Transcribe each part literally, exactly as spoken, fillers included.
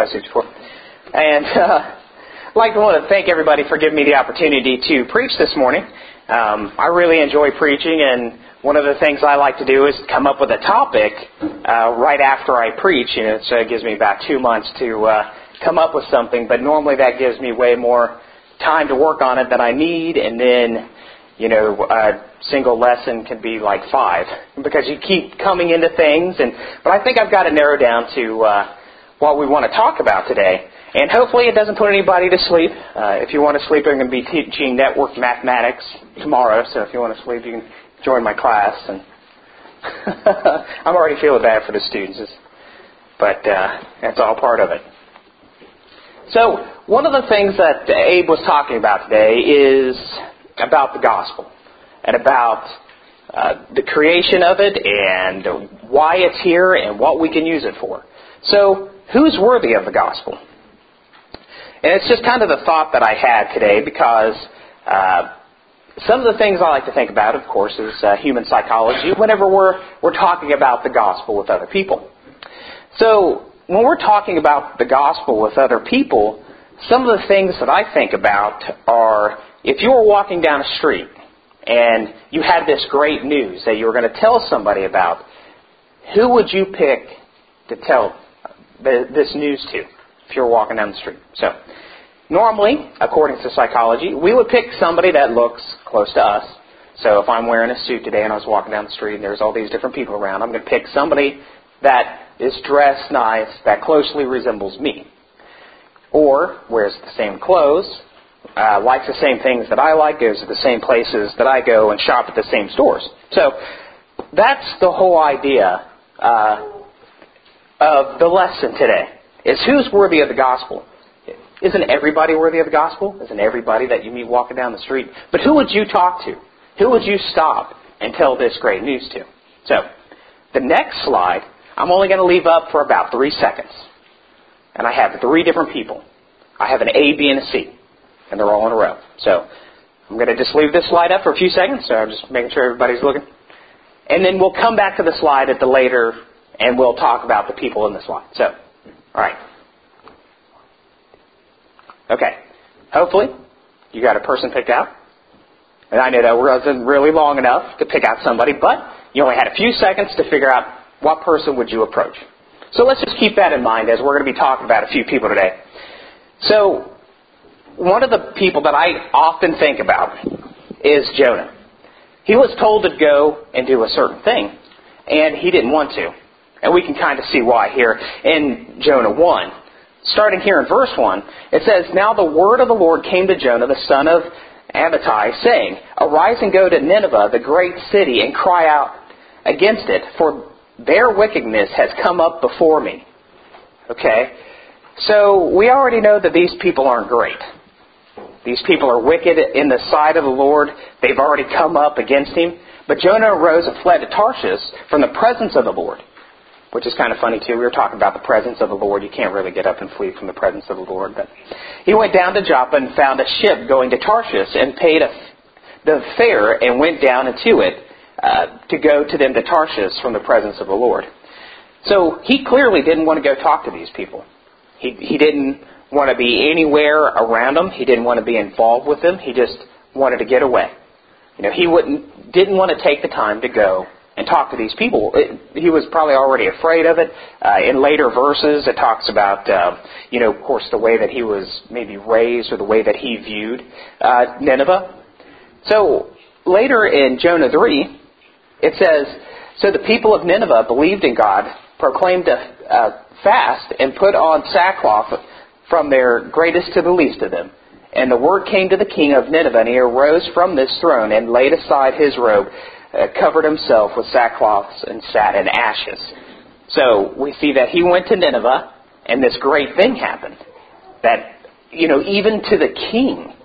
passage before. And uh, I'd like to want to thank everybody for giving me the opportunity to preach this morning. Um, I really enjoy preaching, and one of the things I like to do is come up with a topic uh, right after I preach. You know, so it gives me about two months to uh, come up with something, but normally that gives me way more time to work on it than I need, and then, you know, a single lesson can be like five because you keep coming into things. And but I think I've got it narrowed down to uh, what we want to talk about today. And hopefully it doesn't put anybody to sleep. Uh, if you want to sleep, I'm going to be teaching network mathematics tomorrow. So if you want to sleep, you can join my class. And I'm already feeling bad for the students, but uh, that's all part of it. So one of the things that Abe was talking about today is about the gospel and about uh, the creation of it and why it's here and what we can use it for. So who's worthy of the gospel? And it's just kind of the thought that I had today because uh, some of the things I like to think about, of course, is uh, human psychology whenever we're we're talking about the gospel with other people. So when we're talking about the gospel with other people, some of the things that I think about are if you were walking down a street and you had this great news that you were going to tell somebody about, who would you pick to tell this news to if you were walking down the street? So normally, according to psychology, we would pick somebody that looks close to us. So if I'm wearing a suit today and I was walking down the street and there's all these different people around, I'm going to pick somebody that is dressed nice, that closely resembles me. Or wears the same clothes, uh, likes the same things that I like, goes to the same places that I go, and shop at the same stores. So that's the whole idea uh, of the lesson today, is who's worthy of the gospel. Isn't everybody worthy of the gospel? Isn't everybody that you meet walking down the street? But who would you talk to? Who would you stop and tell this great news to? So the next slide, I'm only going to leave up for about three seconds. And I have three different people. I have an A, B, and a C. And they're all in a row. So I'm going to just leave this slide up for a few seconds. So I'm just making sure everybody's looking. And then we'll come back to the slide at the later, and we'll talk about the people in the slide. So, all right. Okay. Hopefully you got a person picked out. And I know that wasn't really long enough to pick out somebody, but you only had a few seconds to figure out what person would you approach. So let's just keep that in mind as we're going to be talking about a few people today. So one of the people that I often think about is Jonah. He was told to go and do a certain thing, and he didn't want to. And we can kind of see why here in Jonah one. Starting here in verse one, it says, "Now the word of the Lord came to Jonah, the son of Amittai, saying, Arise and go to Nineveh, the great city, and cry out against it, for their wickedness has come up before me." Okay? So we already know that these people aren't great. These people are wicked in the sight of the Lord. They've already come up against him. But Jonah arose and fled to Tarshish from the presence of the Lord. Which is kind of funny too. We were talking about the presence of the Lord. You can't really get up and flee from the presence of the Lord. But he went down to Joppa and found a ship going to Tarshish and paid a, the fare and went down into it uh, to go to them to Tarshish from the presence of the Lord. So he clearly didn't want to go talk to these people. He he didn't want to be anywhere around them. He didn't want to be involved with them. He just wanted to get away. You know, he wouldn't didn't want to take the time to go and talk to these people. It, he was probably already afraid of it. Uh, in later verses, it talks about, uh, you know, of course, the way that he was maybe raised or the way that he viewed uh, Nineveh. So later in Jonah three, it says, "So the people of Nineveh believed in God, proclaimed a, a fast, and put on sackcloth from their greatest to the least of them. And the word came to the king of Nineveh, and he arose from this throne and laid aside his robe, Uh, covered himself with sackcloths and sat in ashes." So we see that he went to Nineveh, and this great thing happened. That, you know, even to the king,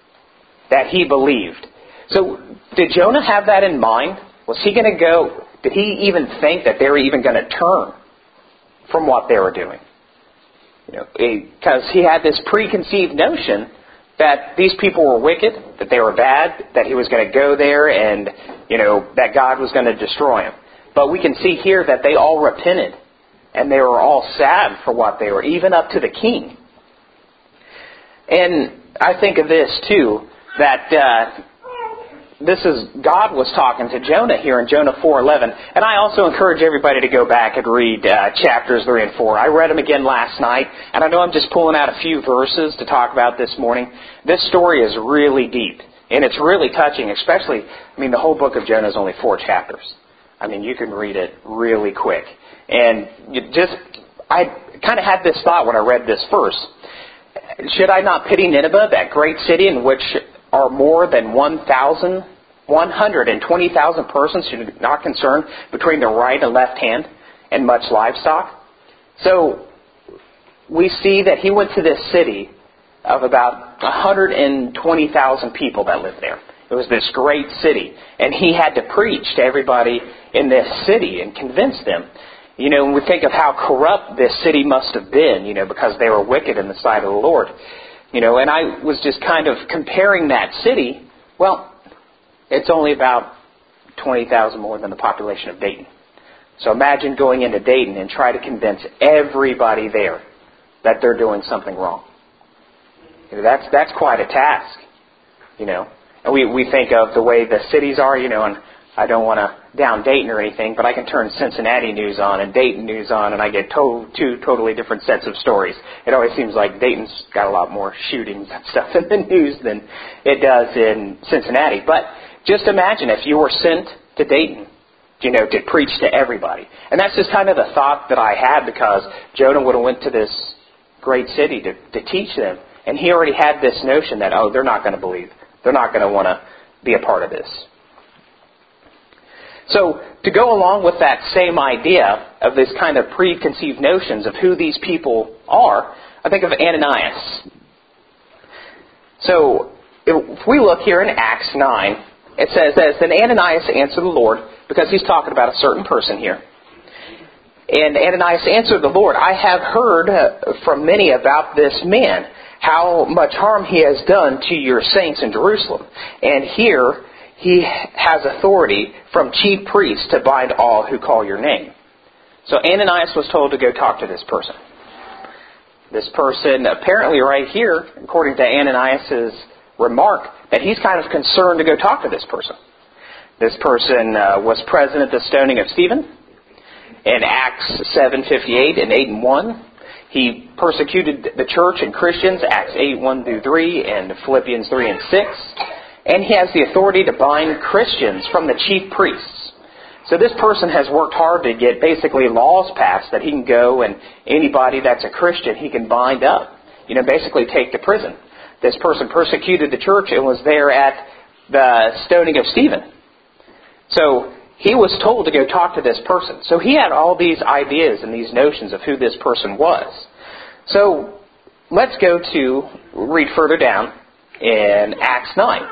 that he believed. So did Jonah have that in mind? Was he going to go, did he even think that they were even going to turn from what they were doing? You know, because he had this preconceived notion that these people were wicked, that they were bad, that he was going to go there and, you know, that God was going to destroy them. But we can see here that they all repented And they were all sad for what they were, even up to the king. And I think of this too, that uh, this is, God was talking to Jonah here in Jonah four eleven. And I also encourage everybody to go back and read uh, chapters three and four. I read them again last night, and I know I'm just pulling out a few verses to talk about this morning. This story is really deep, and it's really touching, especially, I mean, the whole book of Jonah is only four chapters. I mean, you can read it really quick. And you just, I kind of had this thought when I read this verse. Should I not pity Nineveh, that great city in which are more than one thousand, one hundred twenty thousand persons who are not concerned between the right and left hand and much livestock? So we see that he went to this city of about one hundred twenty thousand people that lived there. It was this great city. And he had to preach to everybody in this city and convince them. You know, when we think of how corrupt this city must have been, you know, because they were wicked in the sight of the Lord. You know, and I was just kind of comparing that city. Well, it's only about twenty thousand more than the population of Dayton. So imagine going into Dayton and try to convince everybody there that they're doing something wrong. You know, that's that's quite a task, you know. And we, we think of the way the cities are, you know, and I don't want to down Dayton or anything, but I can turn Cincinnati news on and Dayton news on, and I get to, two totally different sets of stories. It always seems like Dayton's got a lot more shootings and stuff in the news than it does in Cincinnati. But just imagine if you were sent to Dayton, you know, to preach to everybody. And that's just kind of the thought that I had, because Jonah would have went to this great city to, to teach them. And he already had this notion that, oh, they're not going to believe. They're not going to want to be a part of this. So to go along with that same idea of this kind of preconceived notions of who these people are, I think of Ananias. So if we look here in Acts nine, it says, as then Ananias answered the Lord, because he's talking about a certain person here. And Ananias answered the Lord, I have heard from many about this man, how much harm he has done to your saints in Jerusalem. And here he has authority from chief priests to bind all who call your name. So Ananias was told to go talk to this person. This person, apparently right here, according to Ananias' remark, that he's kind of concerned to go talk to this person. This person uh, was present at the stoning of Stephen in Acts seven fifty-eight and eight and one. He persecuted the church and Christians, Acts eight, one through three, and Philippians three and six. And he has the authority to bind Christians from the chief priests. So this person has worked hard to get basically laws passed that he can go and anybody that's a Christian he can bind up. You know, basically take to prison. This person persecuted the church and was there at the stoning of Stephen. So he was told to go talk to this person. So he had all these ideas and these notions of who this person was. So let's go to, read further down in Acts nine.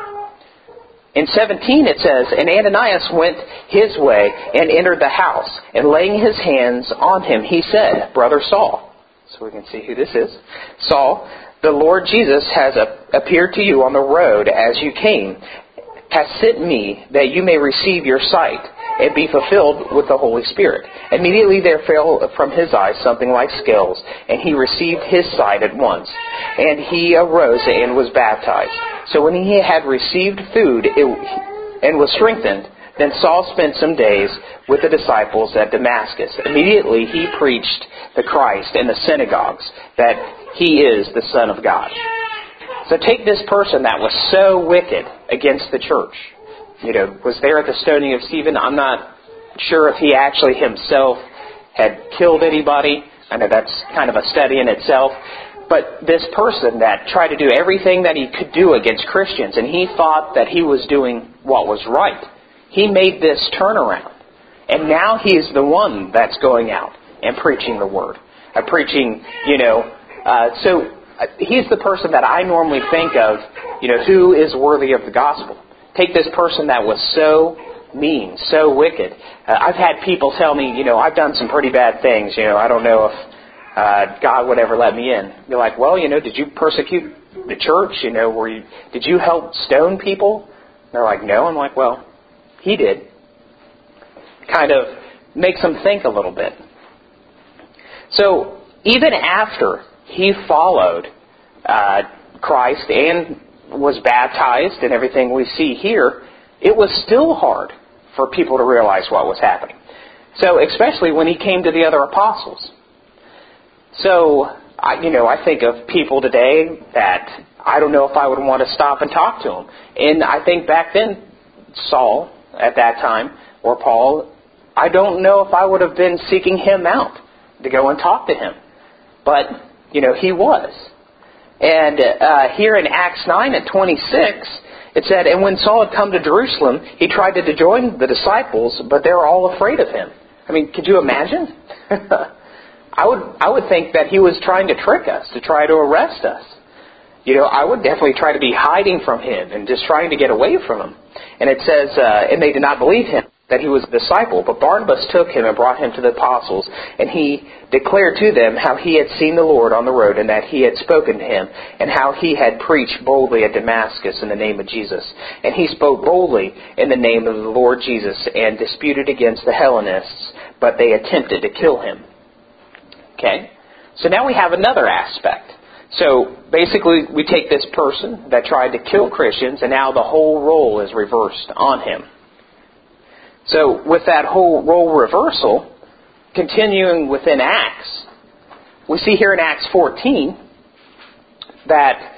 In seventeen it says, and Ananias went his way and entered the house, and laying his hands on him, he said, Brother Saul. So we can see who this is. Saul, the Lord Jesus has appeared to you on the road as you came, has sent me that you may receive your sight and be fulfilled with the Holy Spirit. Immediately there fell from his eyes something like scales, and he received his sight at once. And he arose and was baptized. So when he had received food it, and was strengthened, then Saul spent some days with the disciples at Damascus. Immediately he preached the Christ in the synagogues, that he is the Son of God. So take this person that was so wicked against the church. You know, was there at the stoning of Stephen. I'm not sure if he actually himself had killed anybody. I know that's kind of a study in itself. But this person that tried to do everything that he could do against Christians, and he thought that he was doing what was right. He made this turnaround. And now he's the one that's going out and preaching the word. Uh, preaching, you know, uh, so uh, he's the person that I normally think of, you know, who is worthy of the gospel. Take this person that was so mean, so wicked. Uh, I've had people tell me, you know, I've done some pretty bad things. You know, I don't know if uh, God would ever let me in. They're like, well, you know, did you persecute the church? You know, were you, did you help stone people? They're like, no. I'm like, well, he did. Kind of makes them think a little bit. So even after he followed uh, Christ and was baptized and everything we see here, it was still hard for people to realize what was happening. So especially when he came to the other apostles. So, I, you know, I think of people today that I don't know if I would want to stop and talk to them. And I think back then, Saul, at that time, or Paul, I don't know if I would have been seeking him out to go and talk to him. But, you know, he was. And uh, here in Acts nine at twenty-six, it said, and when Saul had come to Jerusalem, he tried to join the disciples, but they were all afraid of him. I mean, could you imagine? I would I would think that he was trying to trick us, to try to arrest us. You know, I would definitely try to be hiding from him and just trying to get away from him. And it says, uh, and they did not believe him, that he was a disciple. But Barnabas took him and brought him to the apostles, and he declared to them how he had seen the Lord on the road, and that he had spoken to him, and how he had preached boldly at Damascus in the name of Jesus. And he spoke boldly in the name of the Lord Jesus, and disputed against the Hellenists, but they attempted to kill him. Okay? So now we have another aspect. So basically we take this person that tried to kill Christians, and now the whole role is reversed on him. So with that whole role reversal, continuing within Acts, we see here in Acts fourteen that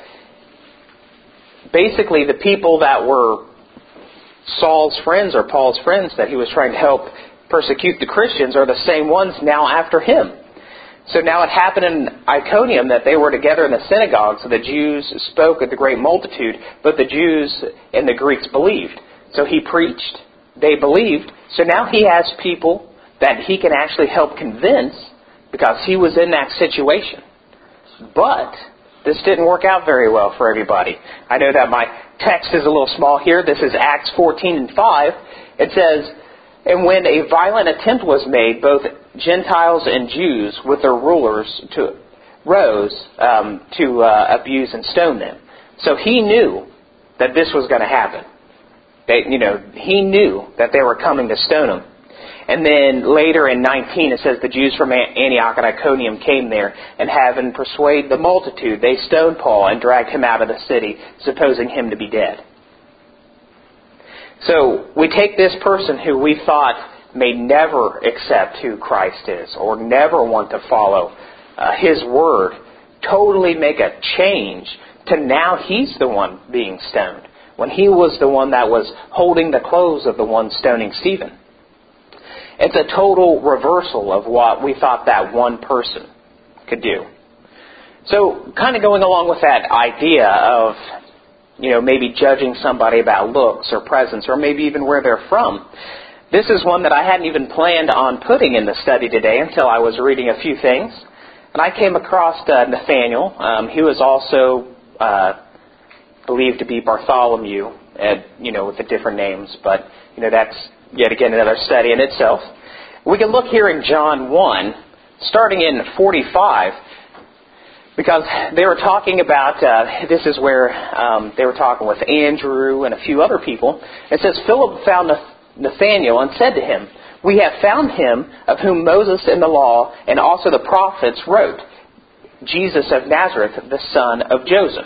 basically the people that were Saul's friends or Paul's friends that he was trying to help persecute the Christians are the same ones now after him. So now it happened in Iconium that they were together in the synagogue, so the Jews spoke at the great multitude, but the Jews and the Greeks believed. So he preached, they believed, so now he has people that he can actually help convince because he was in that situation. But this didn't work out very well for everybody. I know that my text is a little small here. This is Acts fourteen and five. It says, and when a violent attempt was made, both Gentiles and Jews with their rulers to, rose um, to uh, abuse and stone them. So he knew that this was going to happen. They, you know, he knew that they were coming to stone him. And then later in nineteen it says the Jews from Antioch and Iconium came there, and having persuaded the multitude, they stoned Paul and dragged him out of the city, supposing him to be dead. So we take this person who we thought may never accept who Christ is or never want to follow uh, His Word, totally make a change to now he's the one being stoned, when he was the one that was holding the clothes of the one stoning Stephen. It's a total reversal of what we thought that one person could do. So kind of going along with that idea of, you know, maybe judging somebody about looks or presence or maybe even where they're from. This is one that I hadn't even planned on putting in the study today until I was reading a few things. And I came across uh, Nathaniel. Um, he was also uh, believed to be Bartholomew, uh, you know, with the different names. But, you know, that's yet again another study in itself. We can look here in John one, starting in forty-five, because they were talking about, uh, this is where um, they were talking with Andrew and a few other people. It says, Philip found Nathanael and said to him, we have found him of whom Moses in the law and also the prophets wrote, Jesus of Nazareth, the son of Joseph.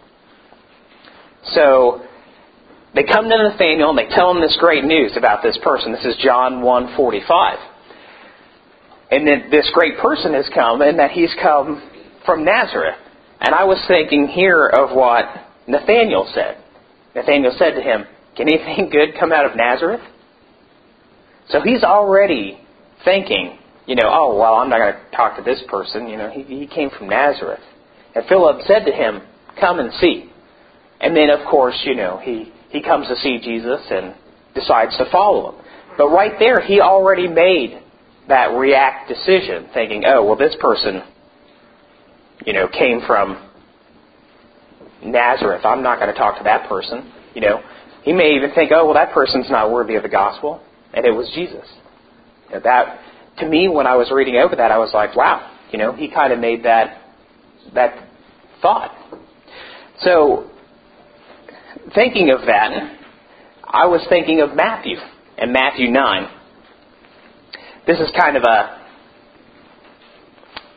So they come to Nathanael and they tell him this great news about this person. This is John one forty-five. And then this great person has come, and that he's come from Nazareth. And I was thinking here of what Nathanael said. Nathanael said to him, can anything good come out of Nazareth? So he's already thinking, you know, oh, well, I'm not going to talk to this person. You know, he, he came from Nazareth. And Philip said to him, come and see. And then, of course, you know, he, he comes to see Jesus and decides to follow him. But right there, he already made that react decision, thinking, oh, well, this person, you know, came from Nazareth. I'm not going to talk to that person. You know, he may even think, oh, well, that person's not worthy of the gospel. And it was Jesus. You know, that, to me, when I was reading over that, I was like, wow, you know, he kind of made that that thought. So, thinking of that, I was thinking of Matthew and Matthew nine. This is kind of a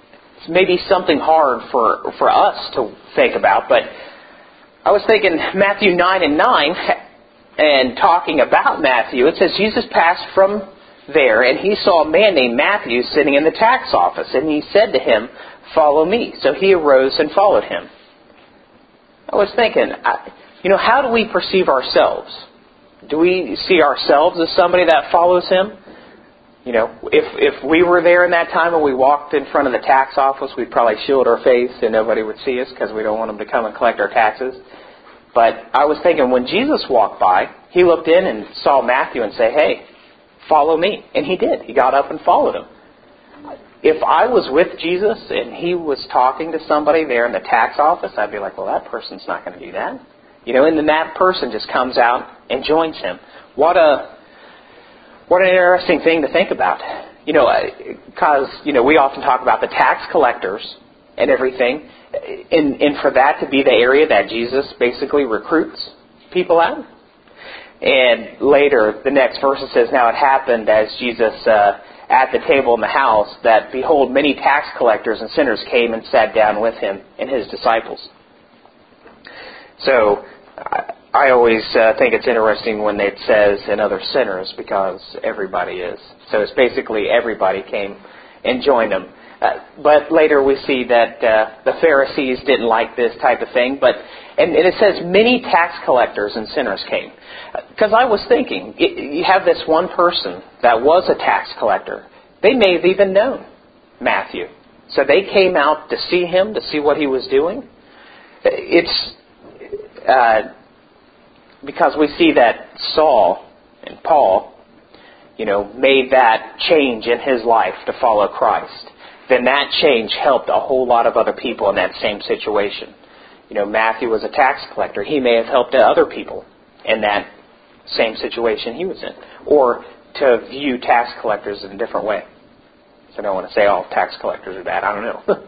maybe something hard for, for us to think about, but I was thinking Matthew nine and nine, and talking about Matthew, it says Jesus passed from there, and he saw a man named Matthew sitting in the tax office, and he said to him, "Follow me." So he arose and followed him. I was thinking, you know, how do we perceive ourselves? Do we see ourselves as somebody that follows him? You know, if if we were there in that time and we walked in front of the tax office, we'd probably shield our face and nobody would see us because we don't want them to come and collect our taxes. But I was thinking, when Jesus walked by, he looked in and saw Matthew and say, "Hey, follow me." And he did. He got up and followed him. If I was with Jesus and he was talking to somebody there in the tax office, I'd be like, well, that person's not going to do that. You know, and then that person just comes out and joins him. What a what an interesting thing to think about. You know, because, you know, we often talk about the tax collectors and everything. And, and for that to be the area that Jesus basically recruits people at. And later, the next verse it says, "Now it happened as Jesus uh, at the table in the house, that behold, many tax collectors and sinners came and sat down with him and his disciples." So I, I always uh, think it's interesting when it says "and other sinners," because everybody is. So it's basically everybody came and joined them. Uh, but later we see that uh, the Pharisees didn't like this type of thing. But and, and it says many tax collectors and sinners came. Because I was thinking, you have this one person that was a tax collector. They may have even known Matthew. So they came out to see him, to see what he was doing. It's uh, because we see that Saul and Paul, you know, made that change in his life to follow Christ. Then that change helped a whole lot of other people in that same situation. You know, Matthew was a tax collector. He may have helped other people in that same situation he was in. Or to view tax collectors in a different way. So I don't want to say all tax collectors are bad. I don't know.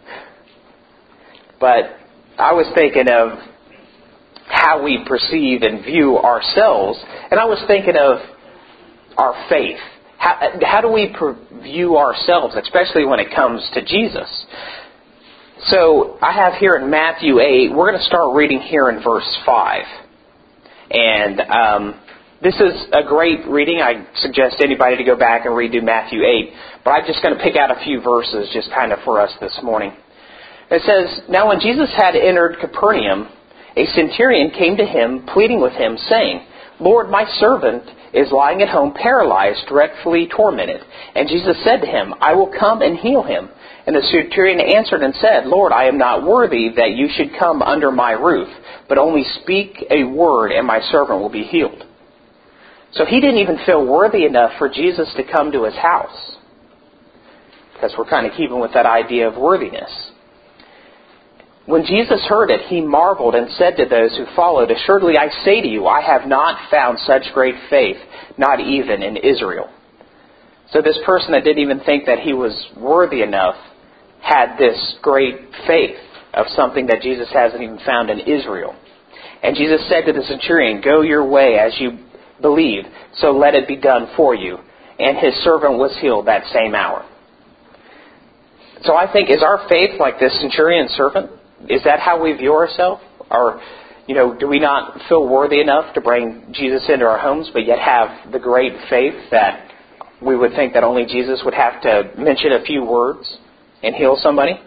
But I was thinking of how we perceive and view ourselves. And I was thinking of our faith. How, how do we view ourselves, especially when it comes to Jesus? So I have here in Matthew eight, we're going to start reading here in verse five. And um, this is a great reading. I suggest anybody to go back and redo Matthew eight. But I'm just going to pick out a few verses just kind of for us this morning. It says, "Now when Jesus had entered Capernaum, a centurion came to him, pleading with him, saying, 'Lord, my servant is lying at home paralyzed, dreadfully tormented.' And Jesus said to him, 'I will come and heal him.' And the centurion answered and said, 'Lord, I am not worthy that you should come under my roof, but only speak a word and my servant will be healed.'" So he didn't even feel worthy enough for Jesus to come to his house. Because we're kind of keeping with that idea of worthiness. When Jesus heard it, he marveled and said to those who followed, "Assuredly I say to you, I have not found such great faith, not even in Israel." So this person that didn't even think that he was worthy enough had this great faith of something that Jesus hasn't even found in Israel. And Jesus said to the centurion, "Go your way as you believe, so let it be done for you." And his servant was healed that same hour. So I think, is our faith like this centurion servant? Is that how we view ourselves? Or, you know, do we not feel worthy enough to bring Jesus into our homes, but yet have the great faith that we would think that only Jesus would have to mention a few words and heal somebody?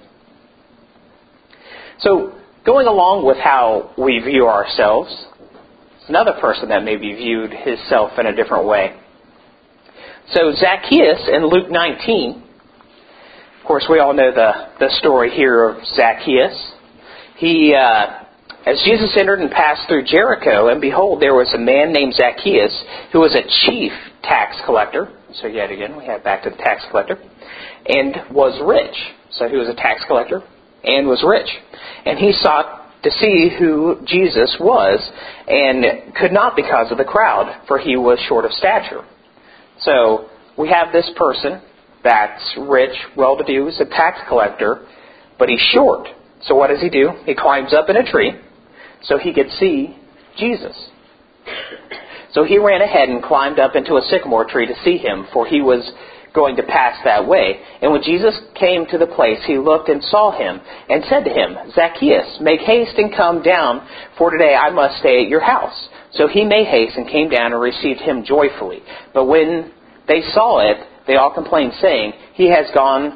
So, going along with how we view ourselves, it's another person that maybe viewed himself in a different way. So Zacchaeus in Luke nineteen, of course we all know the, the story here of Zacchaeus. He, uh, as Jesus entered and passed through Jericho, and behold, there was a man named Zacchaeus who was a chief tax collector. So yet again, we have back to the tax collector. And was rich. So he was a tax collector and was rich. And he sought to see who Jesus was, and could not because of the crowd, for he was short of stature. So we have this person that's rich, well-to-do, is a tax collector, but he's short. So what does he do? He climbs up in a tree so he could see Jesus. So he ran ahead and climbed up into a sycamore tree to see him, for he was going to pass that way. And when Jesus came to the place, he looked and saw him and said to him, Zacchaeus, make haste and come down, for today I must stay at your house. So he made haste and came down and received him joyfully. But when they saw it, they all complained, saying, he has gone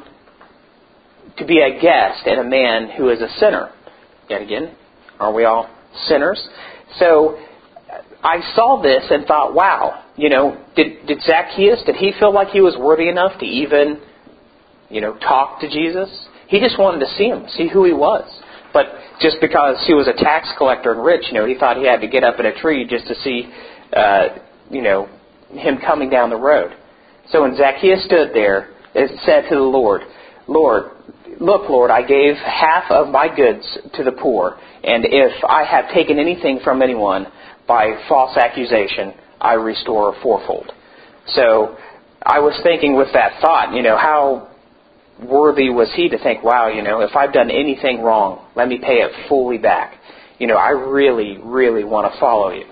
to be a guest and a man who is a sinner. Yet again, are we all sinners? So I saw this and thought, wow, you know, did, did Zacchaeus, did he feel like he was worthy enough to even, you know, talk to Jesus? He just wanted to see him, see who he was. But just because he was a tax collector and rich, you know, he thought he had to get up in a tree just to see, uh, you know, him coming down the road. So when Zacchaeus stood there, it said to the Lord, Lord, look, Lord, I gave half of my goods to the poor, and if I have taken anything from anyone by false accusation, I restore fourfold. So I was thinking with that thought, you know, how worthy was he to think, wow, you know, if I've done anything wrong, let me pay it fully back. You know, I really, really want to follow you.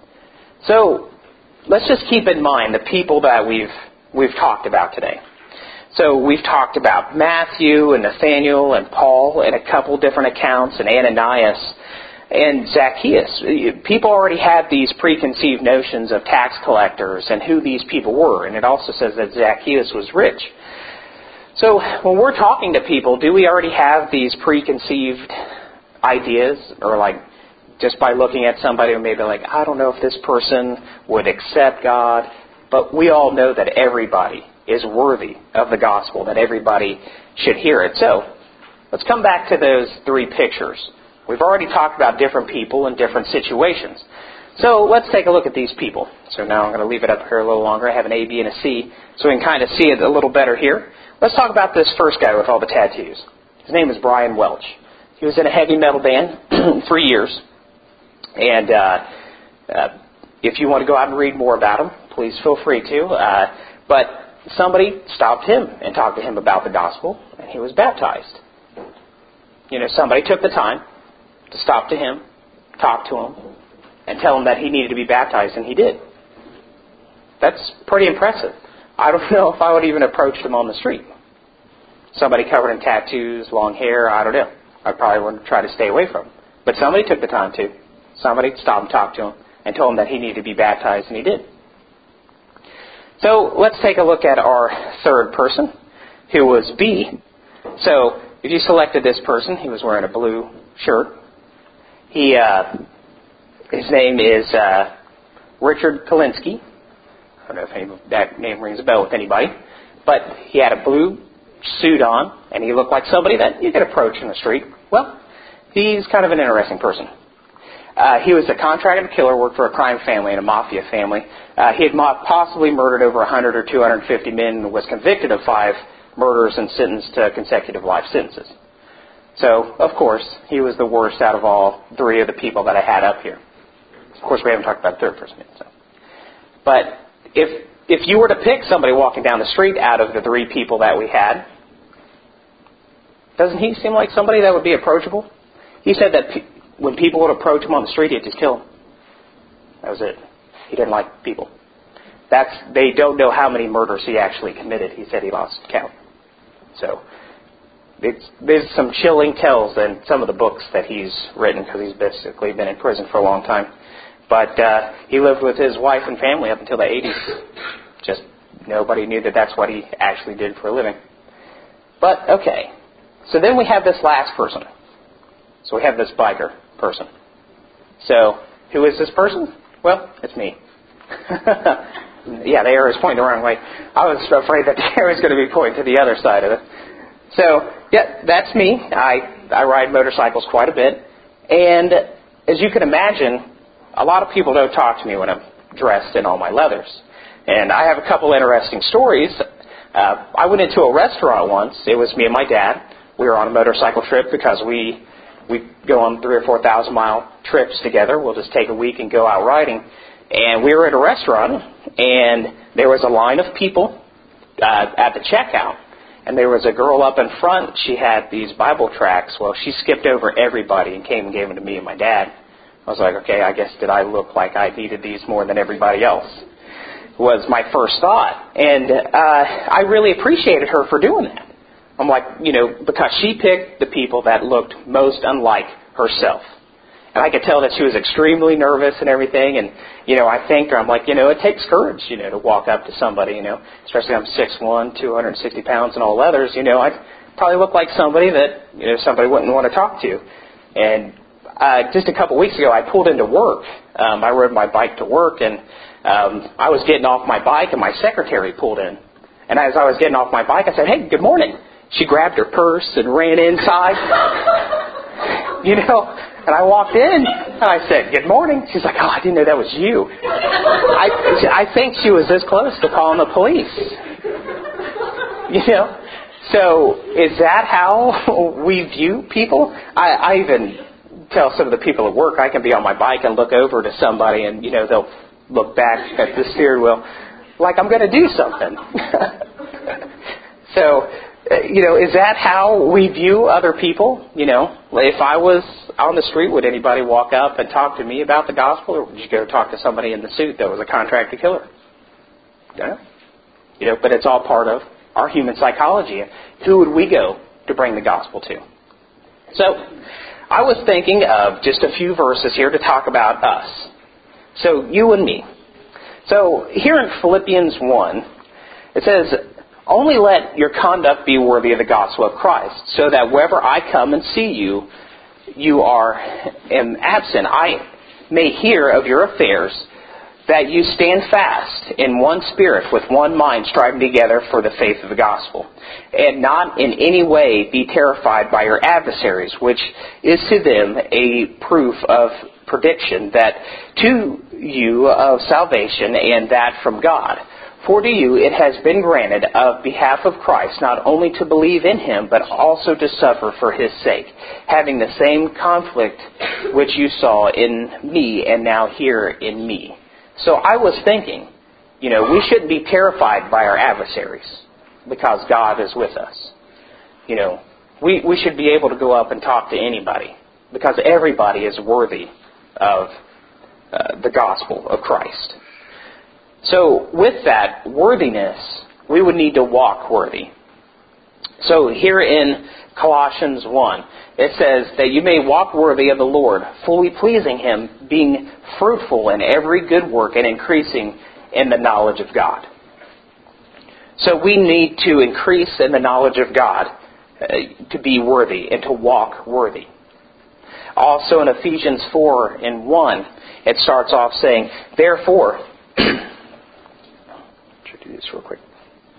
So let's just keep in mind the people that we've we've talked about today. So we've talked about Matthew and Nathaniel and Paul and a couple different accounts, and Ananias and Zacchaeus. People already had these preconceived notions of tax collectors and who these people were. And it also says that Zacchaeus was rich. So when we're talking to people, do we already have these preconceived ideas? Or like just by looking at somebody who may be like, I don't know if this person would accept God. But we all know that everybody is worthy of the gospel, that everybody should hear it. So let's come back to those three pictures. We've already talked about different people and different situations. So let's take a look at these people. So now I'm going to leave it up here a little longer. I have an A, B, and a C, so we can kind of see it a little better here. Let's talk about this first guy with all the tattoos. His name is Brian Welch. He was in a heavy metal band for years. And uh, uh, if you want to go out and read more about him, please feel free to. Uh, but somebody stopped him and talked to him about the gospel, and he was baptized. You know, somebody took the time to stop to him, talk to him, and tell him that he needed to be baptized, and he did. That's pretty impressive. I don't know if I would even approach him on the street. Somebody covered in tattoos, long hair, I don't know. I probably wouldn't try to stay away from him. But somebody took the time to. Somebody stopped and talked to him and told him that he needed to be baptized, and he did. So let's take a look at our third person, who was B. So if you selected this person, he was wearing a blue shirt. He, uh, his name is uh, Richard Kalinsky. I don't know if any, that name rings a bell with anybody. But he had a blue suit on, and he looked like somebody that you could approach in the street. Well, he's kind of an interesting person. Uh, he was a contracted killer, worked for a crime family and a mafia family. Uh, he had mo- possibly murdered over one hundred or two hundred fifty men and was convicted of five murders and sentenced to consecutive life sentences. So, of course, he was the worst out of all three of the people that I had up here. Of course, we haven't talked about the third person yet. So. But if if you were to pick somebody walking down the street out of the three people that we had, doesn't he seem like somebody that would be approachable? He said that pe- when people would approach him on the street, he'd just kill them. That was it. He didn't like people. That's they don't know how many murders he actually committed. He said he lost count. So it's, there's some chilling tales in some of the books that he's written, because he's basically been in prison for a long time. But uh, he lived with his wife and family up until the eighties. Just nobody knew that that's what he actually did for a living. But, okay. So then we have this last person. So we have this biker person. So who is this person? Well, it's me. Yeah, the arrow is pointing the wrong way. I was afraid that the arrow was going to be pointing to the other side of it. So, yeah, that's me. I, I ride motorcycles quite a bit. And as you can imagine, a lot of people don't talk to me when I'm dressed in all my leathers. And I have a couple interesting stories. Uh, I went into a restaurant once. It was me and my dad. We were on a motorcycle trip because we we go on three or four thousand mile trips together. We'll just take a week and go out riding. And we were at a restaurant, and there was a line of people uh, at the checkout. And there was a girl up in front. She had these Bible tracts. Well, she skipped over everybody and came and gave them to me and my dad. I was like, okay, I guess did I look like I needed these more than everybody else? was my first thought. And uh, I really appreciated her for doing that. I'm like, you know, because she picked the people that looked most unlike herself. And I could tell that she was extremely nervous and everything. And, you know, I thanked her. I'm like, you know, it takes courage, you know, to walk up to somebody, you know, especially I'm six one, two hundred sixty pounds and all leathers, you know, I probably look like somebody that, you know, somebody wouldn't want to talk to. And uh, just a couple weeks ago, I pulled into work. Um, I rode my bike to work, and um, I was getting off my bike, and my secretary pulled in. And as I was getting off my bike, I said, hey, good morning. She grabbed her purse and ran inside, you know, and I walked in, and I said, good morning. She's like, oh, I didn't know that was you. I, I think she was this close to calling the police, you know. So is that how we view people? I, I even tell some of the people at work, I can be on my bike and look over to somebody, and, you know, they'll look back at the steering wheel like I'm going to do something. So, you know, is that how we view other people? You know, if I was on the street, would anybody walk up and talk to me about the gospel, or would you go talk to somebody in the suit that was a contracted killer? Yeah. You know, but it's all part of our human psychology. Who would we go to bring the gospel to? So, I was thinking of just a few verses here to talk about us. So, you and me. So, here in Philippians one, it says, only let your conduct be worthy of the gospel of Christ, so that wherever I come and see you, you are am absent. I may hear of your affairs, that you stand fast in one spirit, with one mind, striving together for the faith of the gospel, and not in any way be terrified by your adversaries, which is to them a proof of prediction, that to you of salvation, and that from God. For to you it has been granted of behalf of Christ not only to believe in him, but also to suffer for his sake, having the same conflict which you saw in me and now hear in me. So I was thinking, you know, we shouldn't be terrified by our adversaries because God is with us. You know, we, we should be able to go up and talk to anybody because everybody is worthy of uh, the gospel of Christ. So with that worthiness, we would need to walk worthy. So here in Colossians one, it says that you may walk worthy of the Lord, fully pleasing him, being fruitful in every good work and increasing in the knowledge of God. So we need to increase in the knowledge of God uh, to be worthy and to walk worthy. Also in Ephesians four and one, it starts off saying, therefore, do this real quick.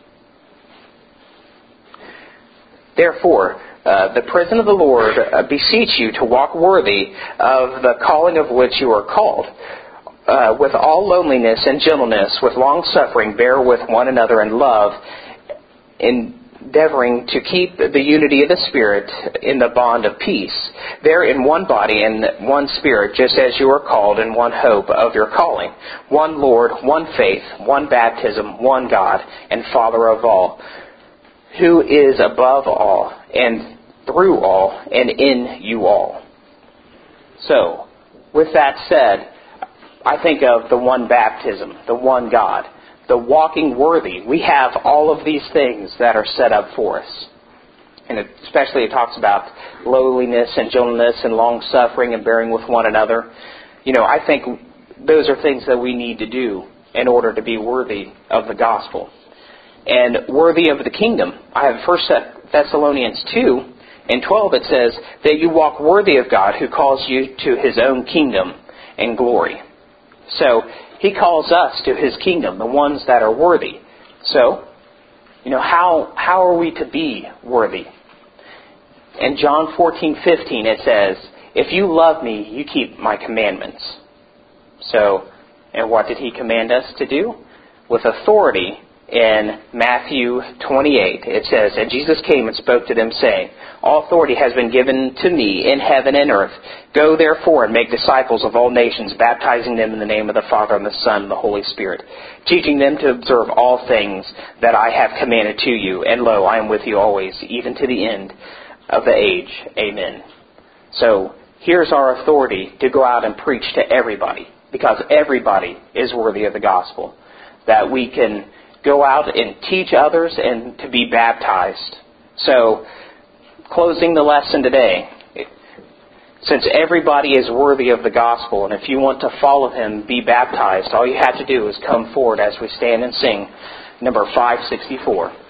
Therefore, uh, the prison of the Lord uh, beseech you to walk worthy of the calling of which you are called, uh, with all lowliness and gentleness, with long suffering, bear with one another in love, endeavoring to keep the unity of the Spirit in the bond of peace. There in one body and one Spirit, just as you are called in one hope of your calling. One Lord, one faith, one baptism, one God, and Father of all, who is above all, and through all, and in you all. So, with that said, I think of the one baptism, the one God, the walking worthy. We have all of these things that are set up for us. And it, especially it talks about lowliness and gentleness and long-suffering and bearing with one another. You know, I think those are things that we need to do in order to be worthy of the gospel. And worthy of the kingdom. I have First Thessalonians two and twelve. It says that you walk worthy of God who calls you to his own kingdom and glory. So, he calls us to his kingdom, the ones that are worthy. So, you know, how how are we to be worthy? In John fourteen fifteen it says, if you love me, you keep my commandments. So, and what did he command us to do? With authority, in Matthew twenty-eight, it says, and Jesus came and spoke to them, saying, all authority has been given to me in heaven and earth. Go therefore and make disciples of all nations, baptizing them in the name of the Father and the Son and the Holy Spirit, teaching them to observe all things that I have commanded to you. And lo, I am with you always, even to the end of the age. Amen. So, here's our authority to go out and preach to everybody, because everybody is worthy of the gospel. that we can go out and teach others and to be baptized. So, closing the lesson today, since everybody is worthy of the gospel, and if you want to follow Him, be baptized, all you have to do is come forward as we stand and sing number five sixty-four.